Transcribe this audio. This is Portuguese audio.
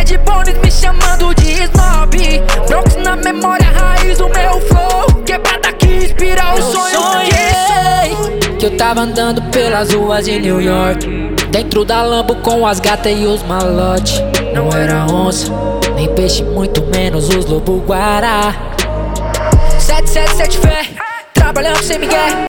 Bad Bunny me chamando de snob. Bronx na memória, raiz do meu flow. Quebrada que inspira o sonho. Sonhei que eu tava andando pelas ruas de New York, dentro da Lambo com as gatas e os malotes. Não era onça, nem peixe, muito menos os lobo-guará. 777 fé, trabalhando sem migué.